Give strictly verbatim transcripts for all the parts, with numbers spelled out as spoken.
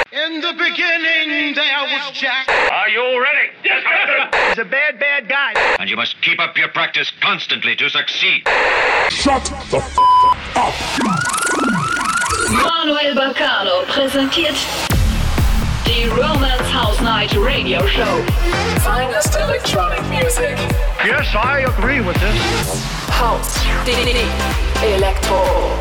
In the beginning, there was Jack. Are you ready? Yes, sir. He's a bad, bad guy. And you must keep up your practice constantly to succeed. Shut the f*** up! Manuel Baccano präsentiert die Romance House Night Radio Show. Finest electronic music. Yes, I agree with this. House, D D D, Elektro.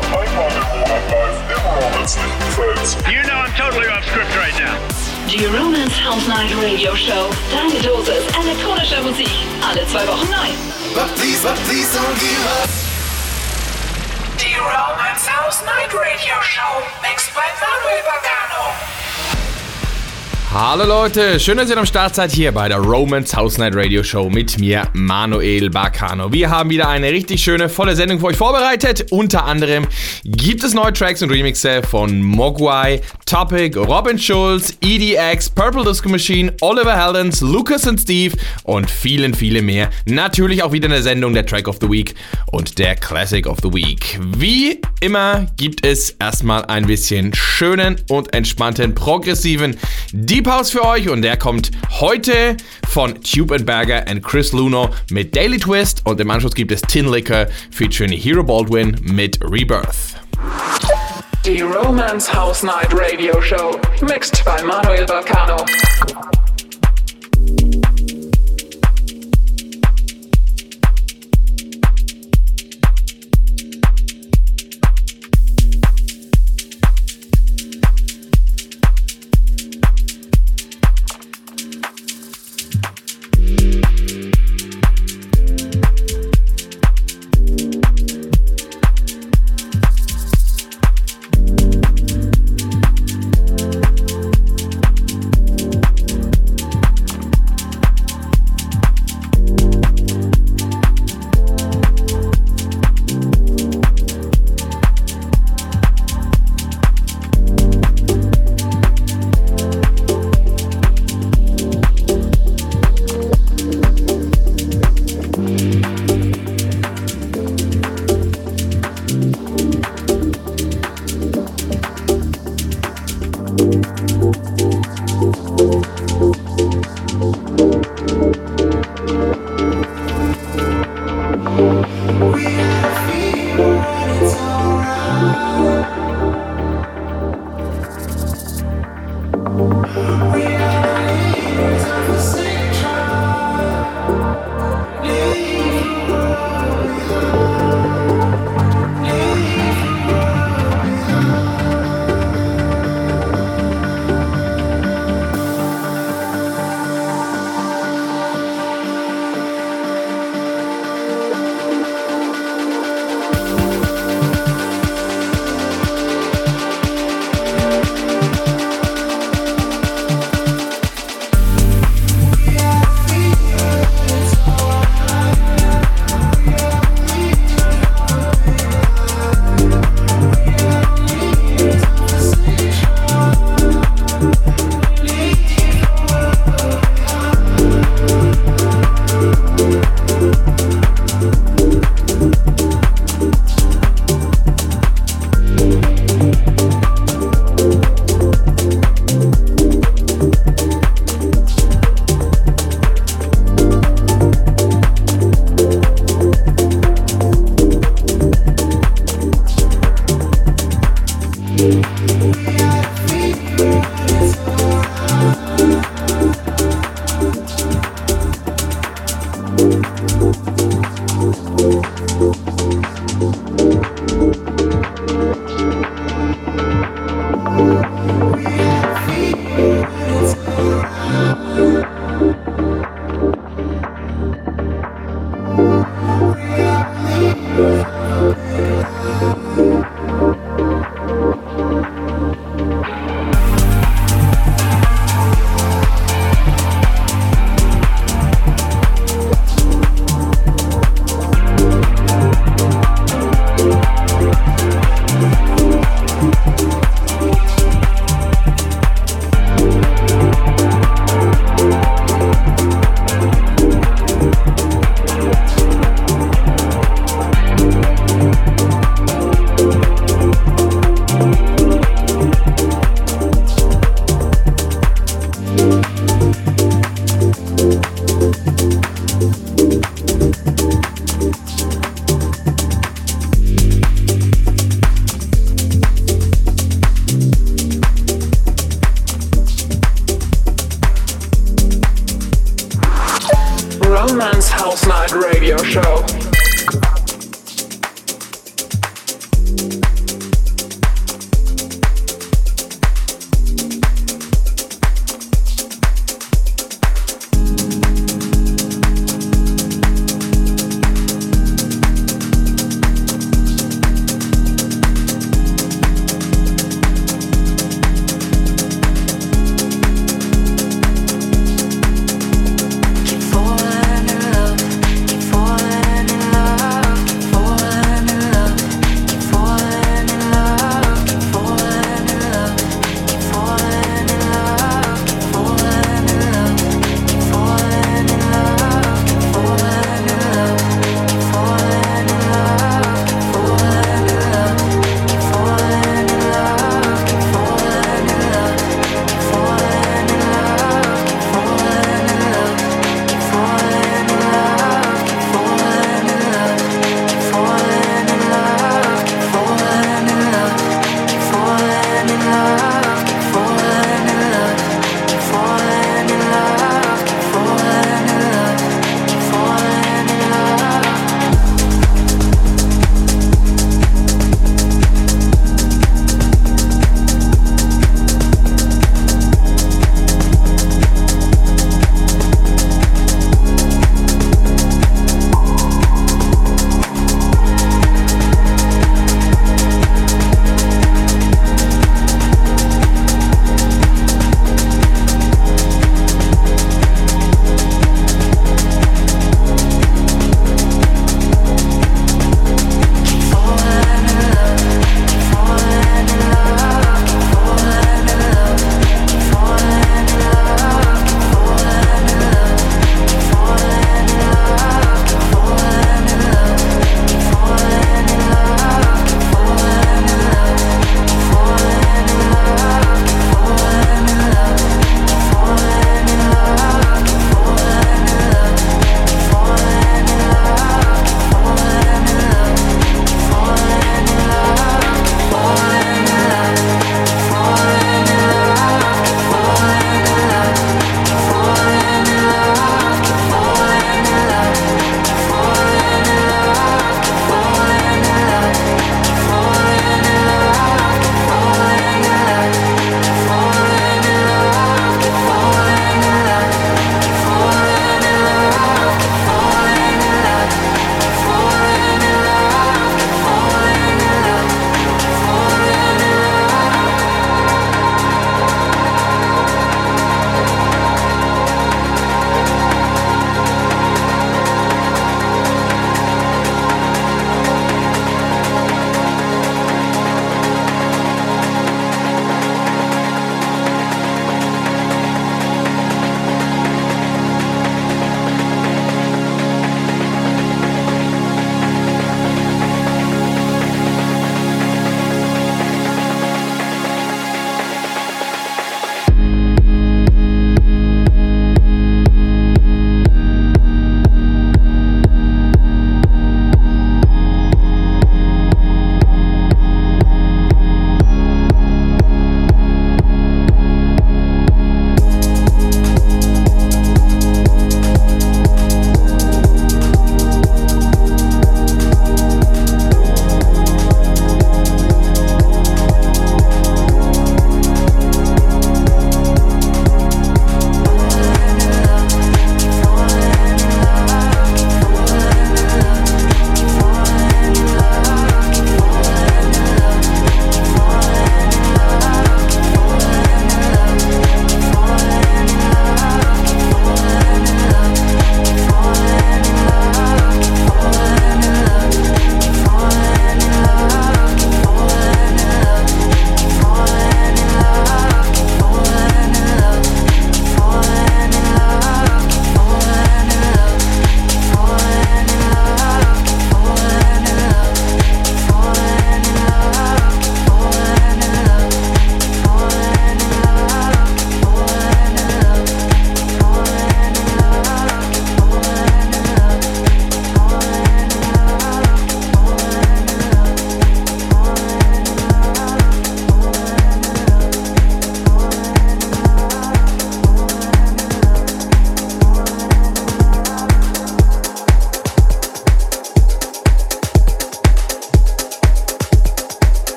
You know I'm totally off script right now. Die Romance House Night Radio Show. Deine Dosis elektronischer Musik. Alle zwei Wochen neu. But please, but please don't give up. Die Romance House Night Radio Show. Mixed by Manuel Baccano. Hallo Leute, schön, dass ihr am Start seid hier bei der Romance House Night Radio Show mit mir, Manuel Baccano. Wir haben wieder eine richtig schöne, volle Sendung für euch vorbereitet. Unter anderem gibt es neue Tracks und Remixe von Mogwai, Topic, Robin Schulz, E D X, Purple Disco Machine, Oliver Heldens, Lucas und Steve und vielen, vielen mehr. Natürlich auch wieder eine Sendung der Track of the Week und der Classic of the Week. Wie immer gibt es erstmal ein bisschen schönen und entspannten, progressiven Deep House für euch und der kommt heute von Tube and Berger und Chris Luno mit Daily Twist und im Anschluss gibt es Tin Liquor featuring Hero Baldwin mit Rebirth. Die Romance House Night Radio Show. Mixed by Manuel Baccano. Radio Show. Falling in love, keep falling in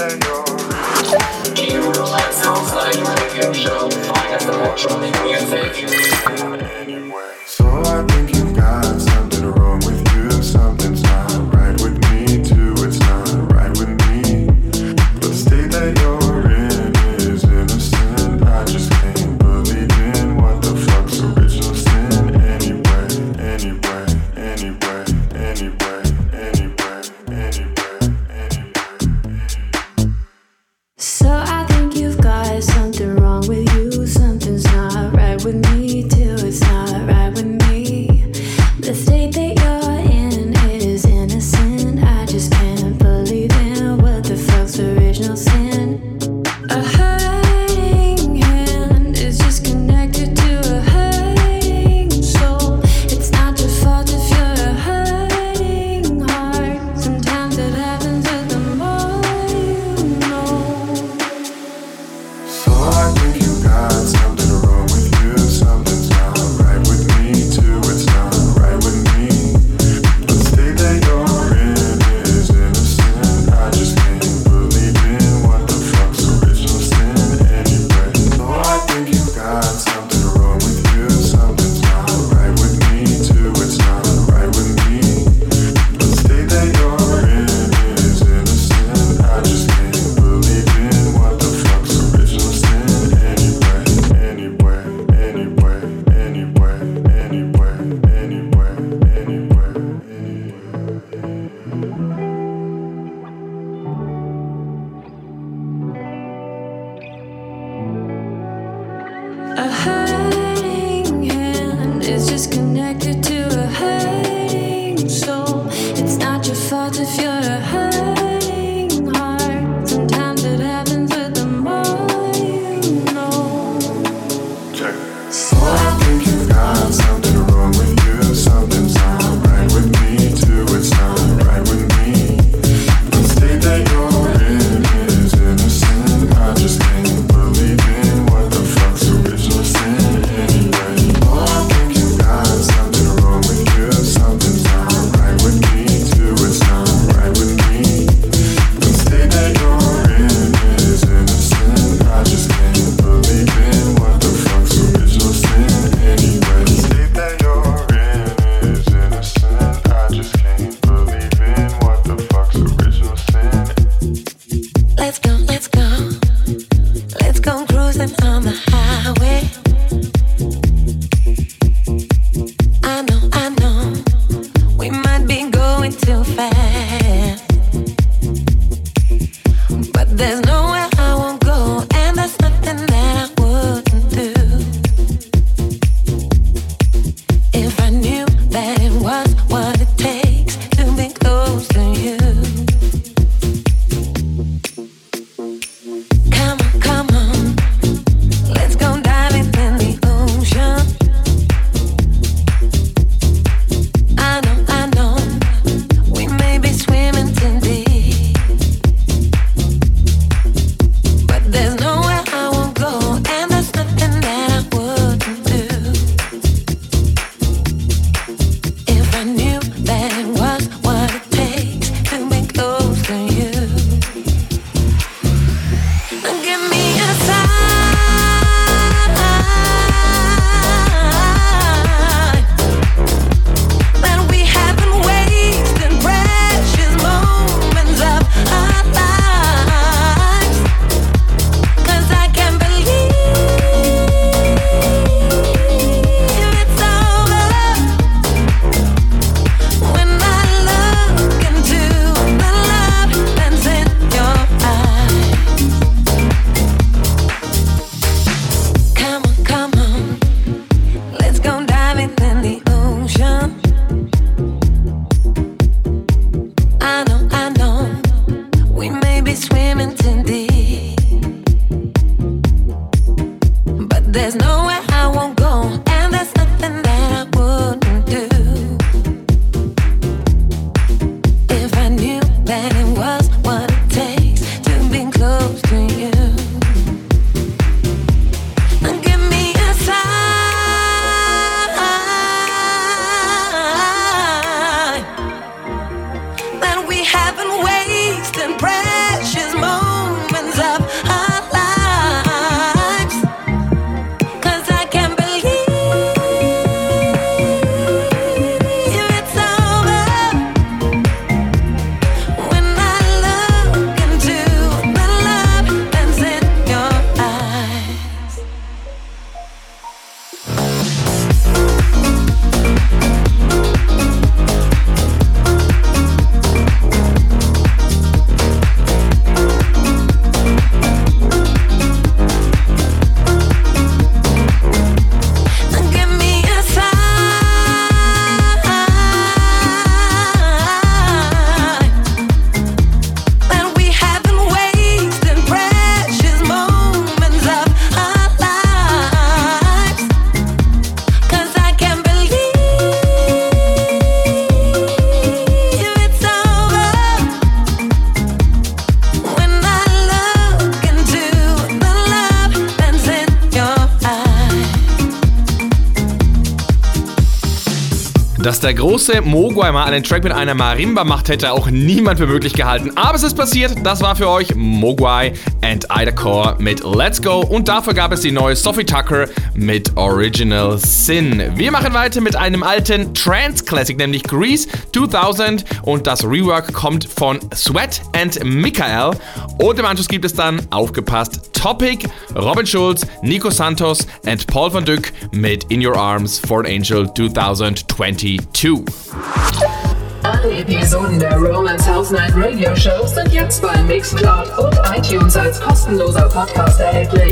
Haven't wasted precious moments. Dass der große Mogwai mal einen Track mit einer Marimba macht, hätte auch niemand für möglich gehalten. Aber es ist passiert, das war für euch Mogwai and Ida Core mit Let's Go und dafür gab es die neue Sophie Tucker mit Original Sin. Wir machen weiter mit einem alten Trance-Classic, nämlich Grease zweitausend und das Rework kommt von Sweat and Michael und im Anschluss gibt es dann, aufgepasst, Topic, Robin Schulz, Nico Santos und Paul van Dyk mit In Your Arms for an Angel zwanzig zweiundzwanzig. Alle Episoden der Romance House Night Radio Show sind jetzt bei Mixcloud und iTunes als kostenloser Podcast erhältlich.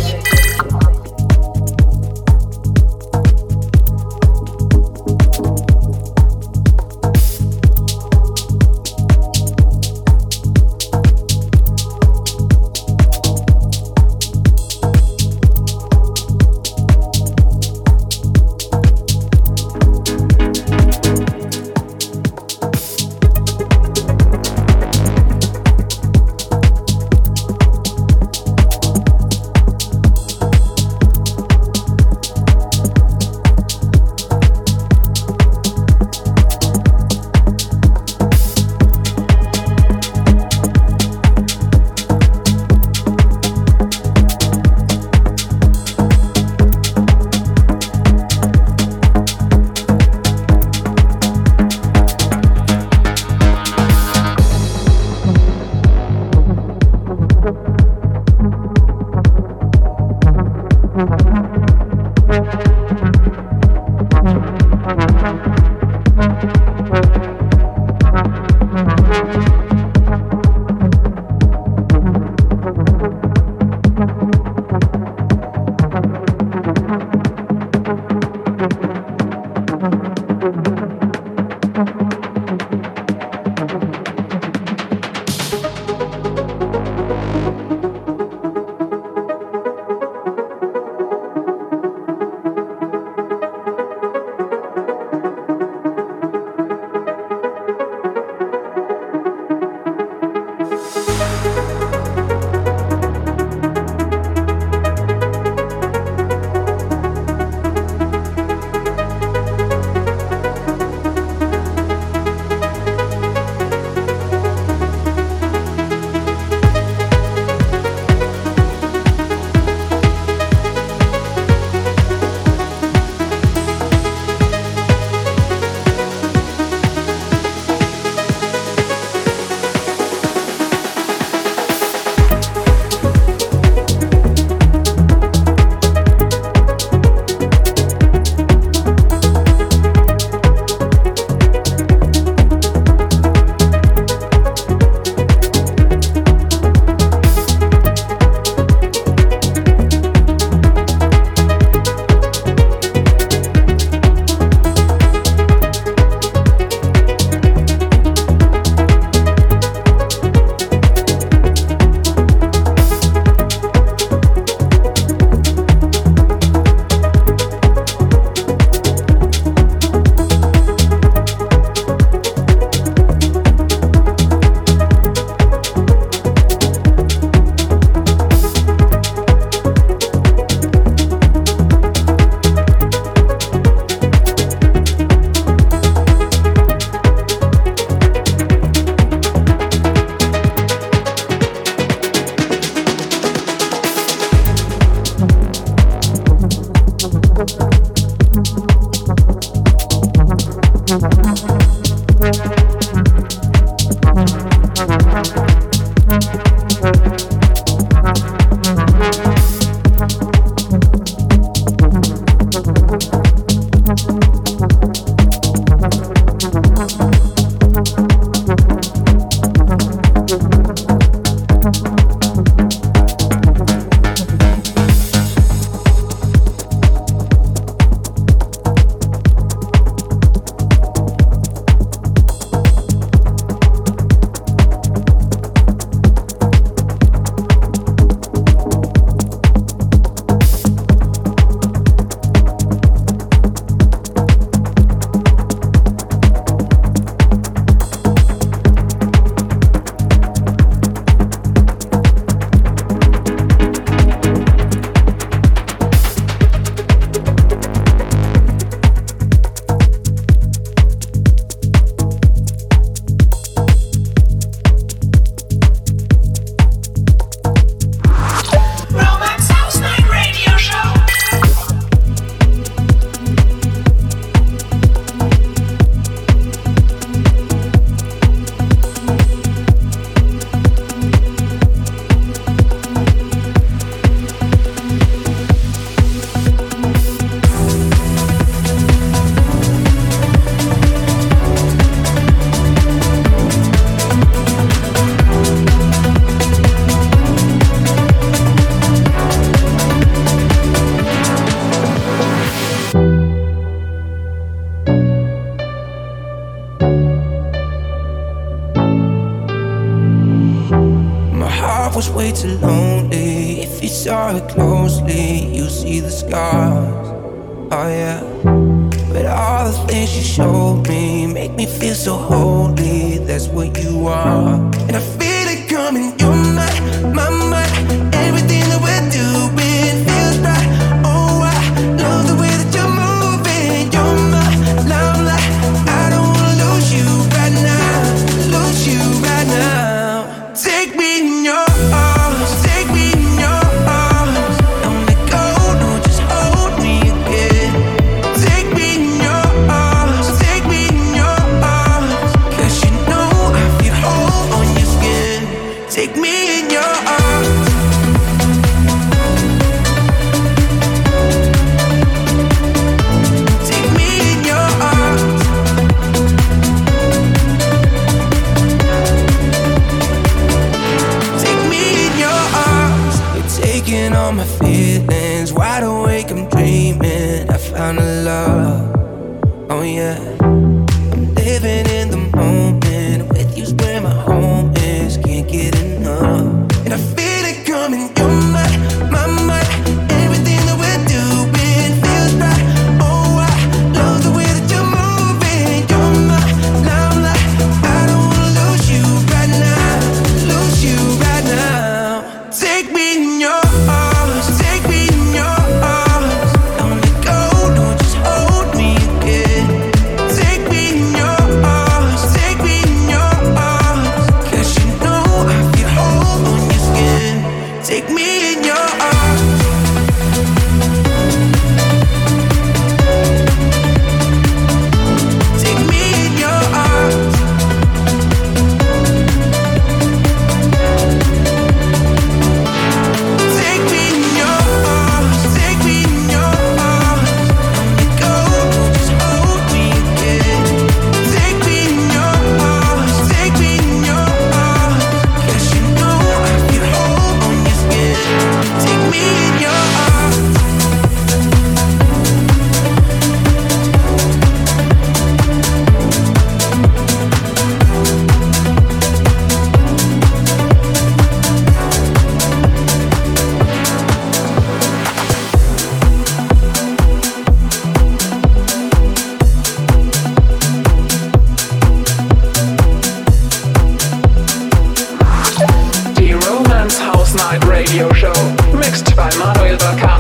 lonely. If you saw it closely, you see the scars. Oh yeah. But all the things you showed me make me feel so holy. That's what you are. And I feel it coming, you're my, my mind. Everything that we're doing feels right. Oh, I love the way that you're moving. You're my love light. I don't wanna lose you right now. Lose you right now. Take me in your arms. Take me in your arms. Don't let go, no, just hold me again. Take me in your arms. Take me in your arms. Cause you know I feel whole on your skin. Take me in your arms. Take me in your arms. Take me in your arms. You're taking all my feelings. Wide awake, I'm dreaming. I found a love. Oh yeah. I'm living in the moment. With you's where my home is. Can't get enough. And I feel it coming. You're my, my mind. Everything that we're doing feels right. Oh, I love the way that you're moving. You're my limelight. I don't wanna lose you right now. Lose you right now. Take me in your arms. Take me in your arms. Don't let go, no, just hold me again. Take me in your arms. Take me in your arms. Cause you know I feel whole on your skin. Take me in your arms. Take me in your arms. Take me in your arms. Take me in your arms. Don't let go, just hold me again. Take me in your arms. Take me in your arms. Cause you know I feel whole on your skin. Take me in your arms. Die Romance House Night Radio Show, mixed by Manuel Bacano.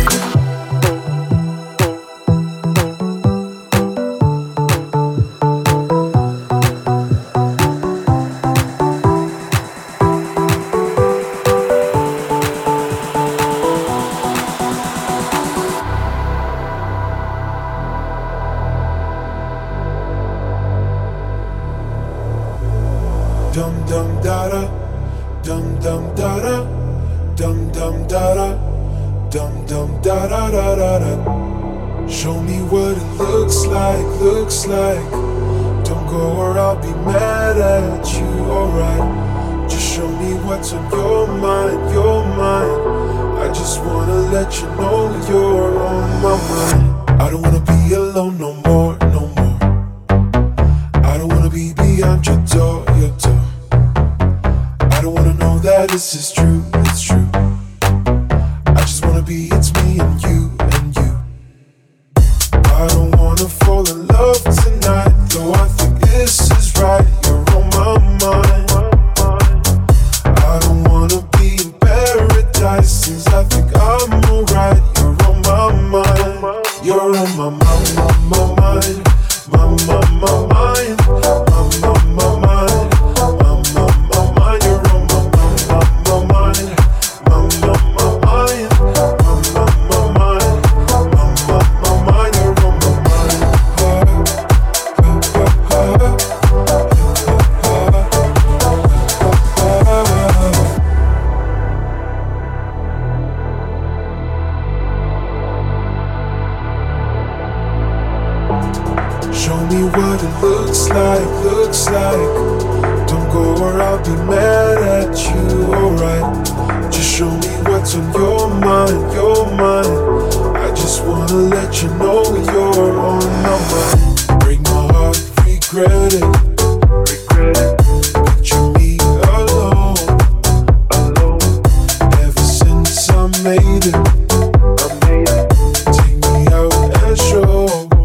Dum dum da da, dum dum da da, dum dum da da, dum dum da da da da da. Show me what it looks like, looks like. Don't go or I'll be mad at you, alright. Just show me what's on your mind, your mind. I just wanna let you know you're on my mind. I don't wanna be alone no more, no more. I don't wanna be behind your door, your door. I don't wanna know that this is true, it's true. I just wanna be, it's me and you, and you. I don't wanna fall in love tonight, though I think this is right. You're on my mind. I don't wanna be in paradise, since I think I'm alright. You're on my mind. You're on my mind, my, my mind. My, my, my mind. My, my, my mind. My, my, my mind. You're on my mind, my, my mind. My, my, my mind. My, my, my mind. My, my, my mind. You're on my mind. Show me what it looks like, looks like. Don't go or I'll be mad at you, alright. Just show me what's on your mind, your mind. I just wanna let you know you're on my mind. Break my heart, regret it, regret it. Picture me alone, alone. made it. I made it. Take me out and show.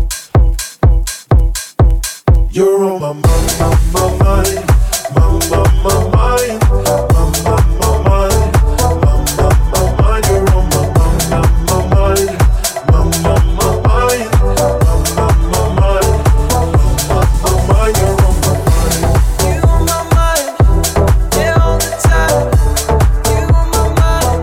You're on my mind, my, my mind, my, my, my mind, my, my, my mind, my, my, my mind. You're on my mind, my, my mind, my, my, my mind, my, my, my mind, my, my, my mind. You're on my mind. You on my mind, yeah, all the time. You on my mind.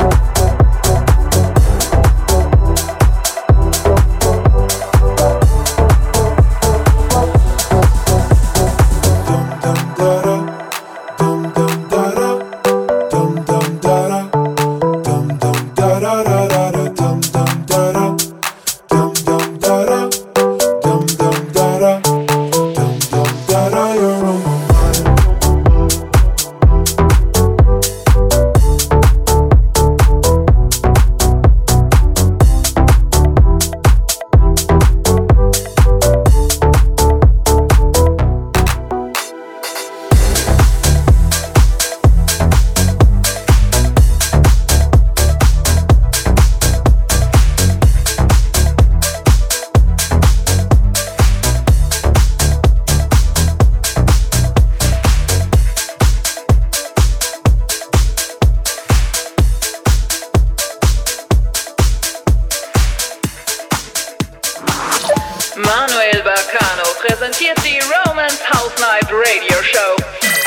Manuel Baccano präsentiert die Romance House Night Radio Show.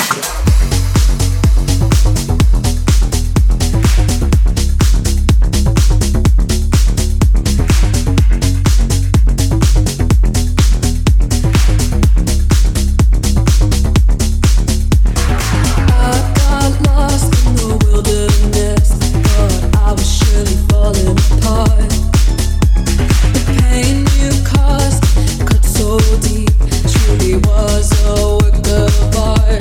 Was a work of art.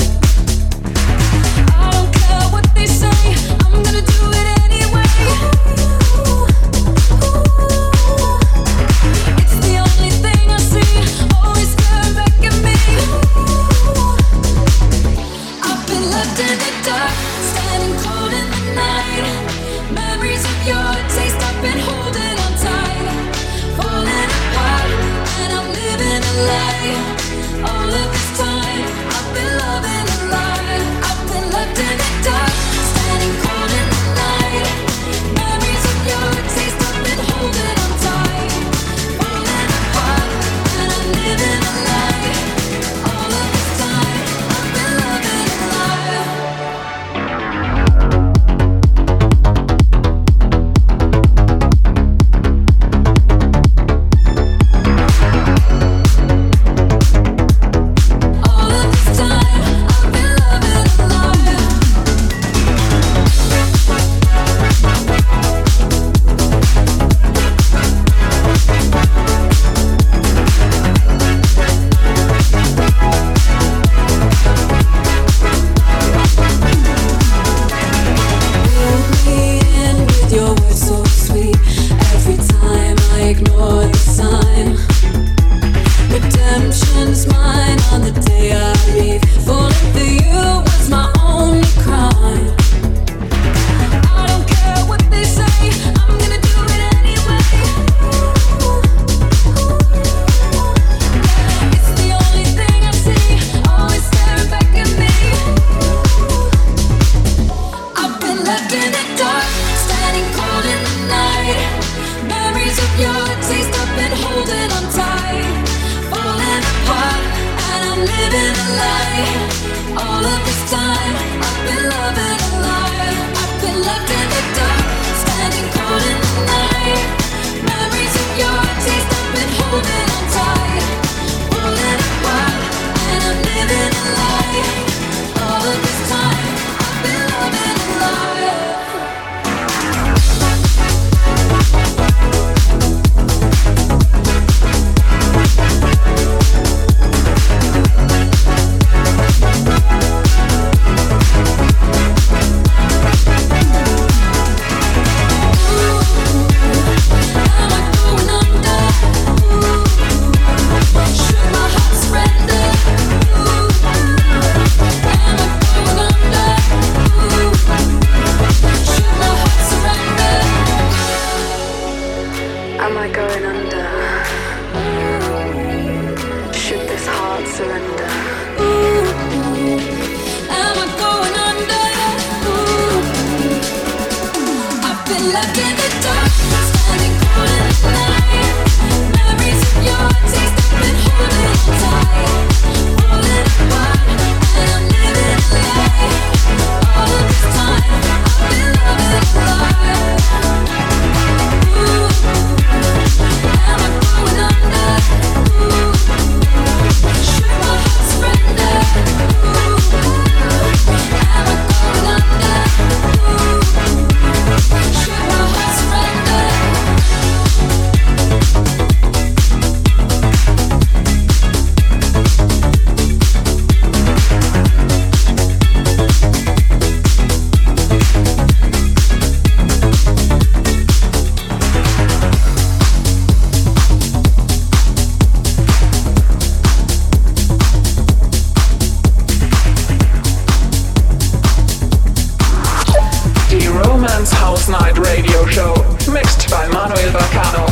Romance House Night Radio Show, mixed by Manuel Baccano.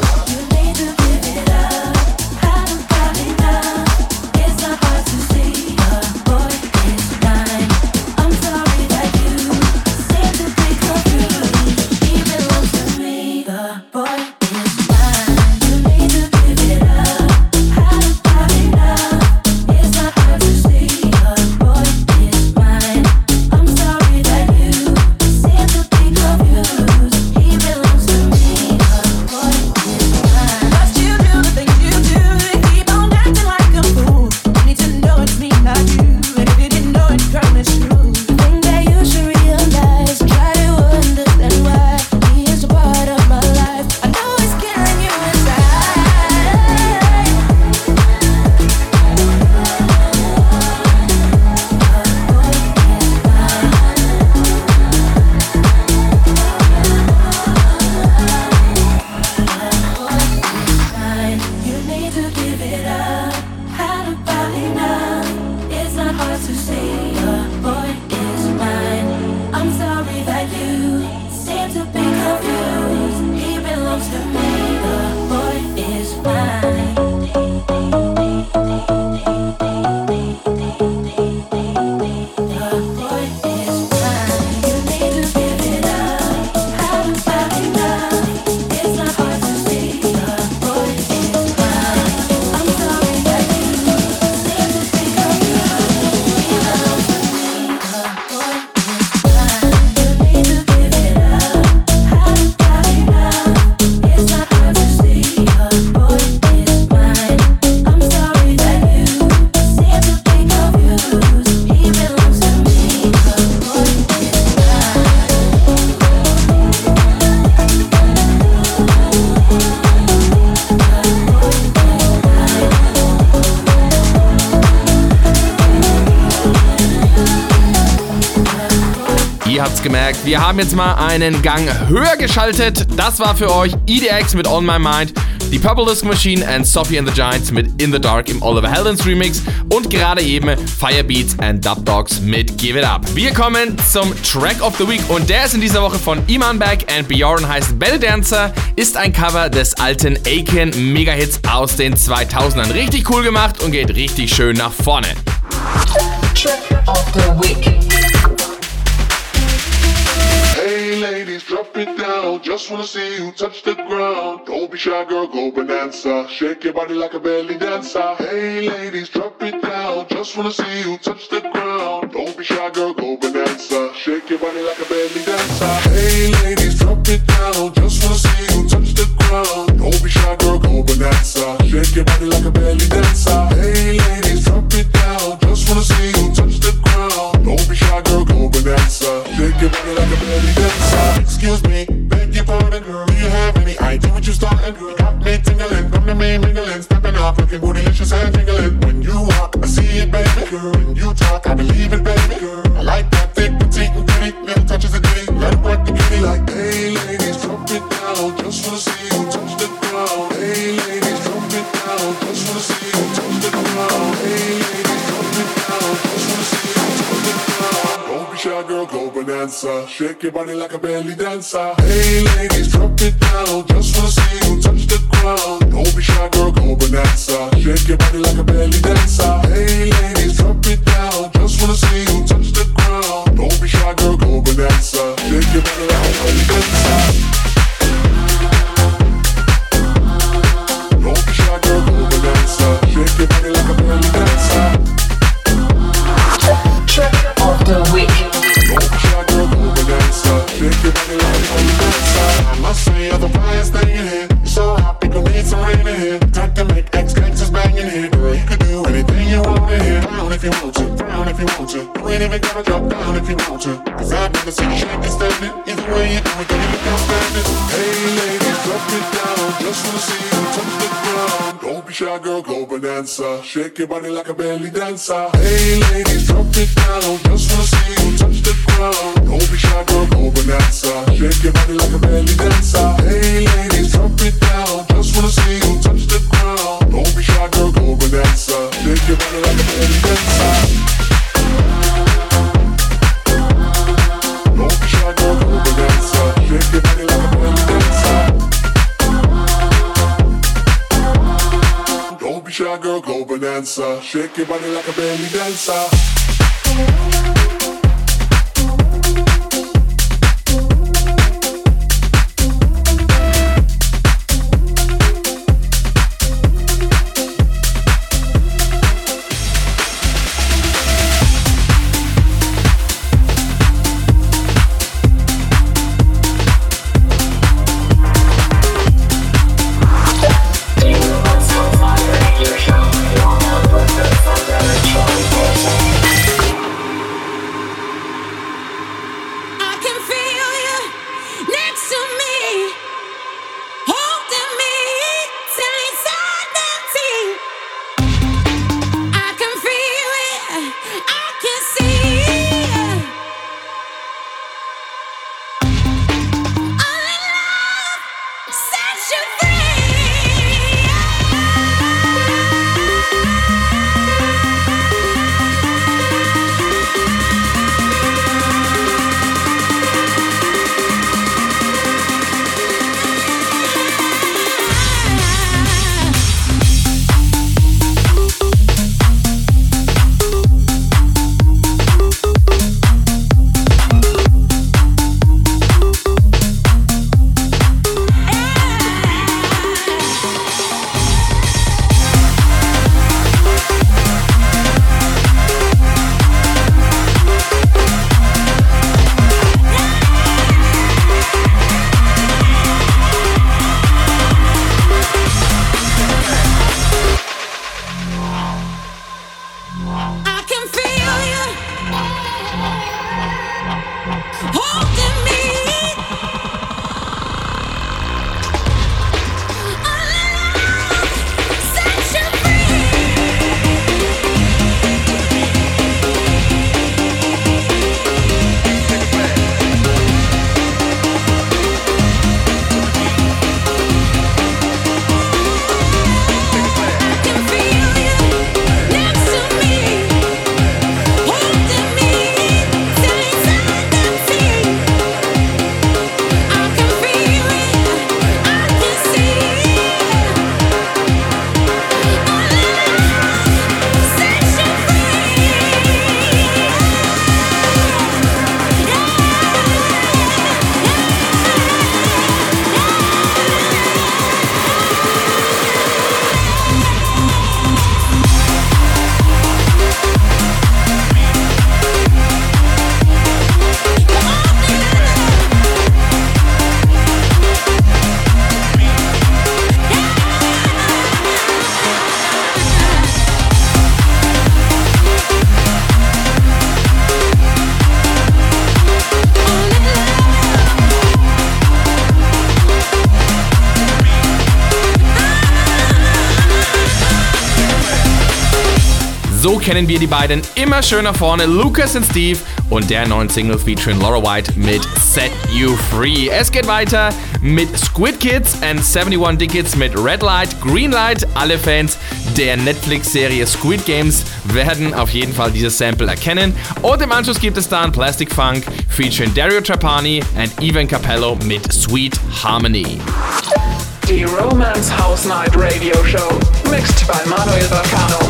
Gemerkt, wir haben jetzt mal einen Gang höher geschaltet. Das war für euch E D X mit On My Mind, die Purple Disco Machine and Sophie and the Giants mit In the Dark im Oliver Heldens Remix und gerade eben Firebeats and Dub Dogs mit Give It Up. Wir kommen zum Track of the Week und der ist in dieser Woche von Iman Beck and Bjorn, heißt Belly Dancer, ist ein Cover des alten Aiken Mega-Hits aus den zweitausendern. Richtig cool gemacht und geht richtig schön nach vorne. Track of the Week. Hey ladies, drop it down. Just wanna see you touch the ground. Don't be shy, girl, go bonanza. Shake your body like a belly dancer. Hey ladies, drop it down. Just wanna see you touch the ground. Don't be shy, girl, go bonanza. Shake your body like a belly dancer. Hey ladies, drop it down. Just wanna see you touch the ground. Don't be shy, girl, go bonanza. Shake your body like a belly dancer. Hey ladies, drop it down. Just wanna see you touch the ground. Don't be shy, girl, go bonanza. Shake your body like a belly dancer. Excuse me, beg your pardon, girl. Do you have any idea what you starting, girl? Got me tingling, come to me mingling, stepping up, looking bootylicious and tingling. When you walk, I see it, baby, girl. When you talk, I believe it, baby, girl. I like that thick, petite, and pretty, little touches of ditty. Let it work the kitty like, hey ladies, drop it down. Just wanna see you touch the ground. Hey ladies, drop it down. Just wanna see you touch the ground. Hey ladies, drop it down. Just wanna see you touch the ground. Don't be shy, girl, go bonanza. Shake your body like a belly dancer. Hey ladies, drop it down. Just wanna see you touch the ground. Don't be shy, girl, go bonanza. Shake your body like a belly dancer. Hey ladies, drop it down. Just wanna see you touch the ground. Don't be shy, girl, go bonanza. Shake your body like a belly dancer. Don't be shy, girl, go bonanza. Shake your body like a belly dancer. Track of the Week. Don't be shy, girl, go bonanza. Shake your body like a belly dancer. I must say, you're the finest thing in here. You're so hot, we gon' need some rain in here. Time to make ex-gangsters bang in here. Girl, you could do anything you want in here. Down if you want to, down if you want to. You ain't even gotta drop down if you want to. Cause I've never seen you shake and stand it. Either way you do it, girl, you look outstanding. Hey ladies, drop it down. Just wanna see you touch the ground. Don't be shy, girl, go bonanza. Shake your body like a belly dancer. Hey ladies, drop it down. Just wanna see you touch the ground. Don't be shy, girl, go bonanza. Shake your body like a belly dancer. Hey ladies, drop it down. Just wanna see you touch the ground. Don't be shy, girl, go bonanza. Shake your body like a belly dancer. Don't be shy, girl, go bonanza. go bonanza. Shake your body like a belly dancer. So kennen wir die beiden immer schön nach vorne, Lucas und Steve und der neuen Single featuring Laura White mit Set You Free. Es geht weiter mit Squid Kids and seventy-one Tickets mit Red Light, Green Light. Alle Fans der Netflix-Serie Squid Games werden auf jeden Fall dieses Sample erkennen. Und im Anschluss gibt es dann Plastic Funk featuring Dario Trapani and Ivan Capello mit Sweet Harmony. Die Romance House Night Radio Show, mixed by Manuel Bacano.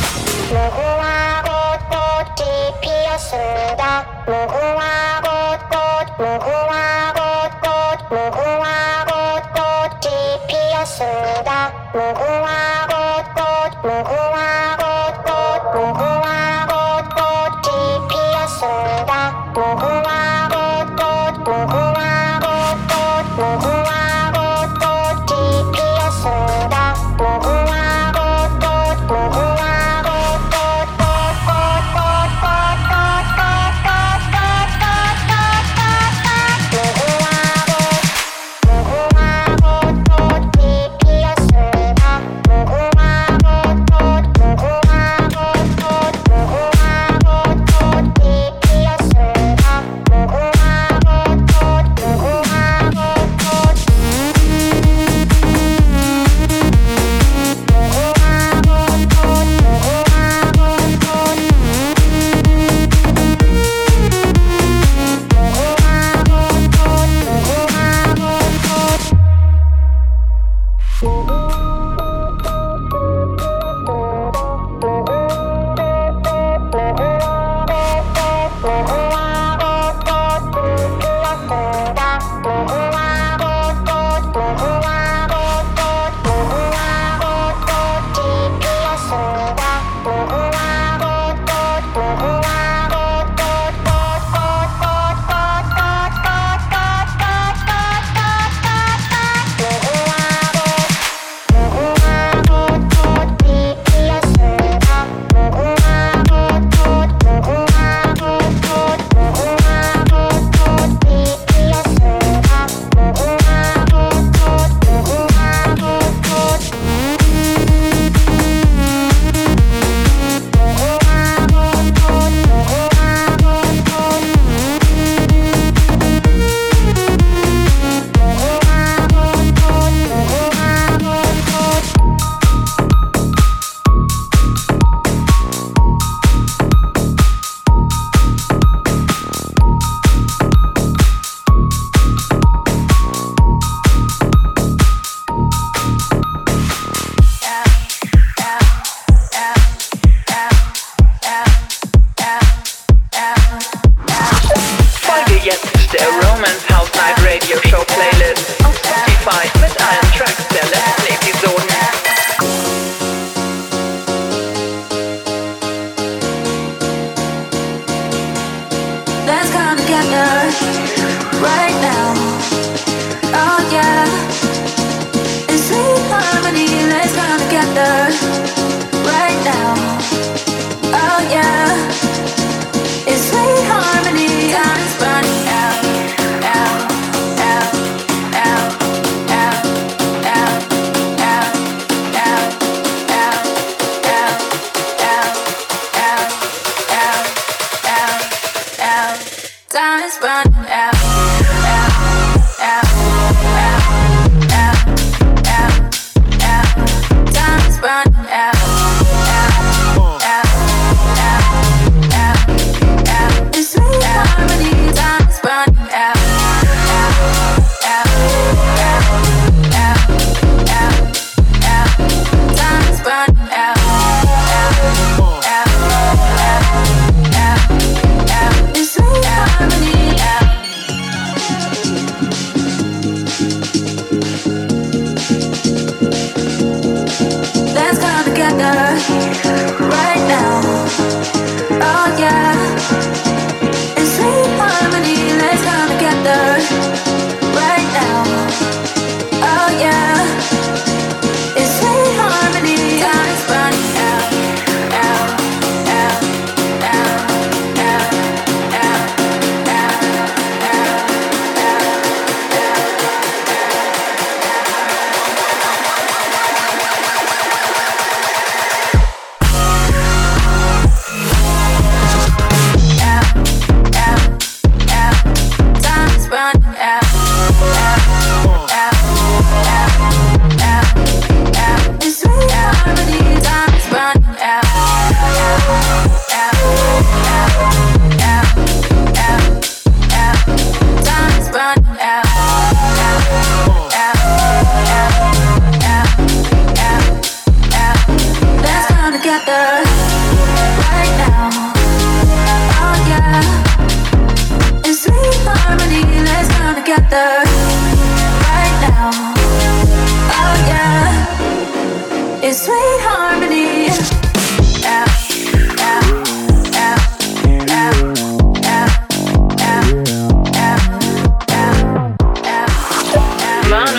무궁화 꽃꽃이 피었습니다. 무궁화 꽃꽃 무궁화 꽃꽃 무궁화 꽃꽃이 피었습니다. 무궁화 꽃꽃 무궁화 꽃꽃 무궁화 꽃꽃이 피었습니다. 무궁화 꽃꽃 무궁화 꽃꽃 무궁화 꽃꽃이 피었습니다. 무궁화 꽃꽃 무궁화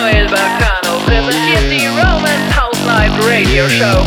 Manuel Baccano präsentiert die Romance House Night Radio Show.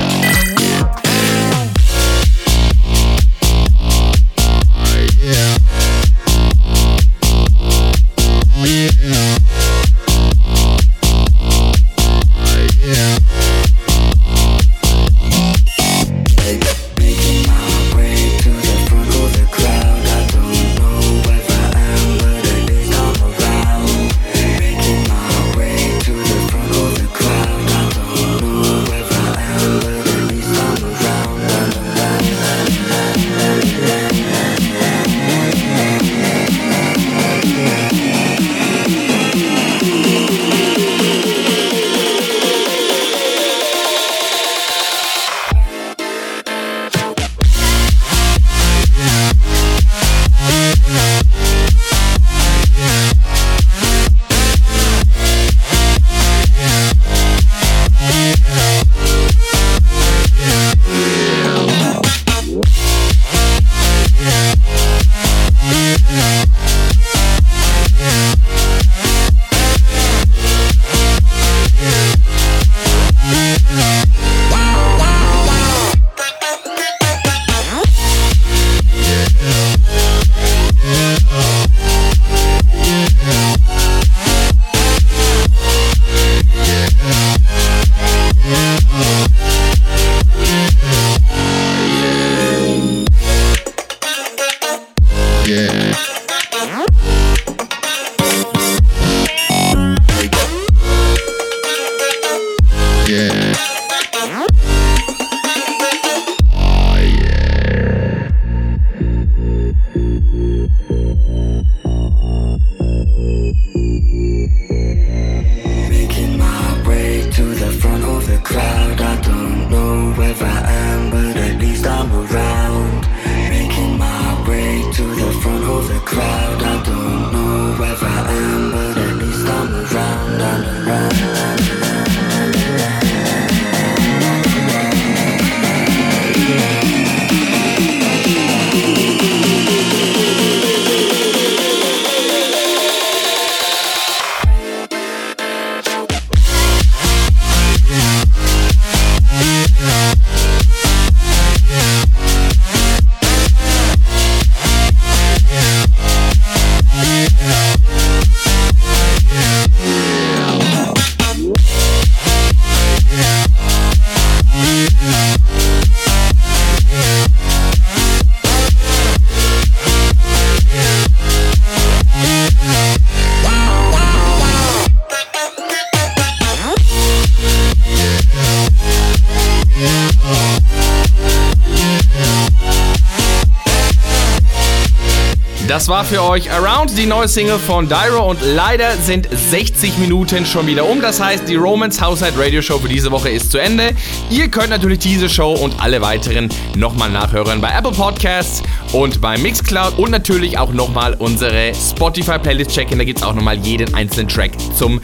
Das war für euch Around, die neue Single von Dyro, und leider sind sechzig Minuten schon wieder um. Das heißt, die Romance House Night Radio Show für diese Woche ist zu Ende. Ihr könnt natürlich diese Show und alle weiteren nochmal nachhören bei Apple Podcasts und bei Mixcloud und natürlich auch nochmal unsere Spotify Playlist checken. Da gibt es auch nochmal jeden einzelnen Track zum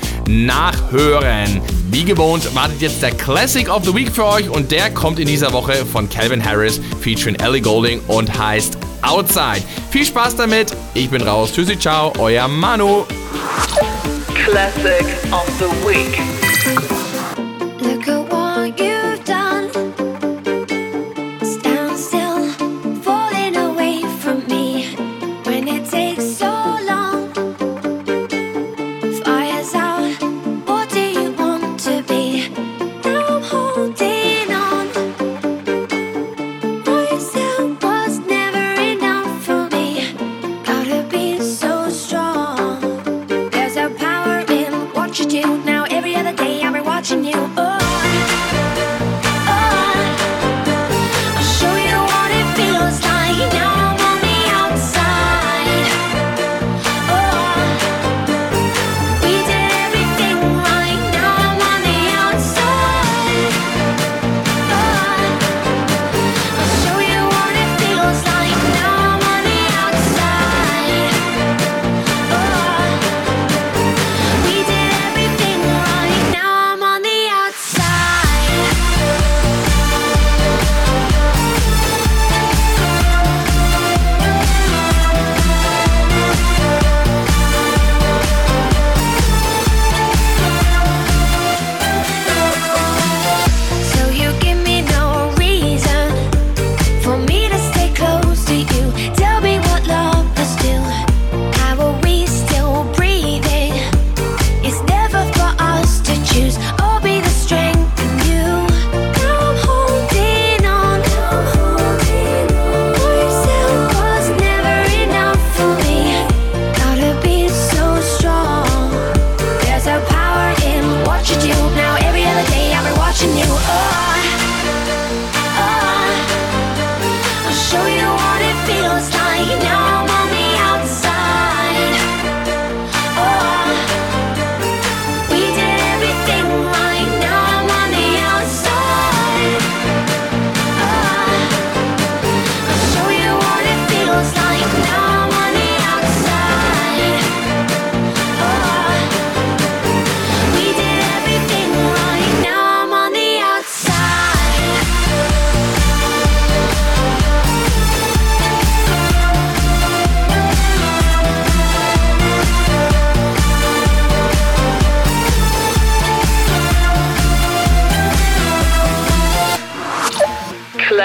Nachhören. Wie gewohnt wartet jetzt der Classic of the Week für euch, und der kommt in dieser Woche von Calvin Harris featuring Ellie Goulding und heißt Outside. Viel Spaß damit. Ich bin raus. Tschüssi, ciao. Euer Manu. Classic of the Week. Look at what you've done. Stand still, falling away from me. When it takes so long, fire's out. What do you want to be? Now I'm holding on. Myself was never enough for me. Gotta be so strong. There's a power in what you do. Now every other day I'm rewatching.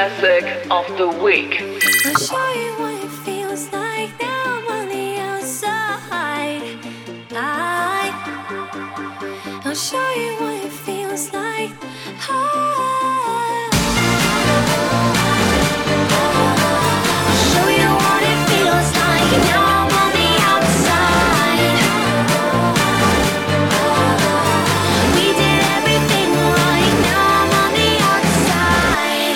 Classic of the Week. I'll show you what it feels like now I'm on the outside. I, I'll show you what it feels like. I'll show you what it feels like now I'm on the outside. We did everything right, now I'm on the outside.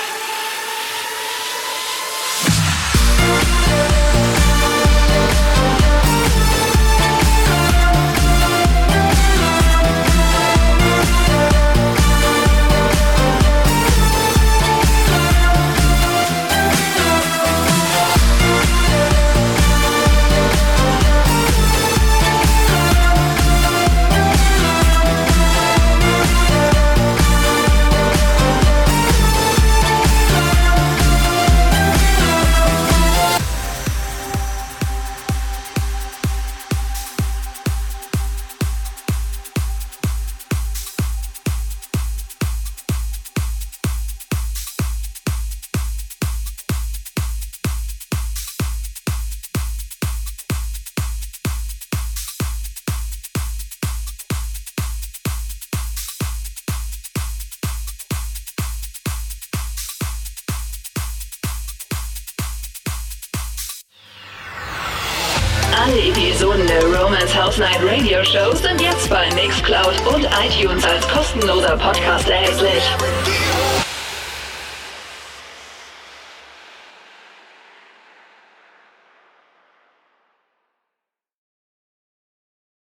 Alle Episoden der Romance House Night Radio Show sind jetzt bei Mixcloud und iTunes als kostenloser Podcast erhältlich.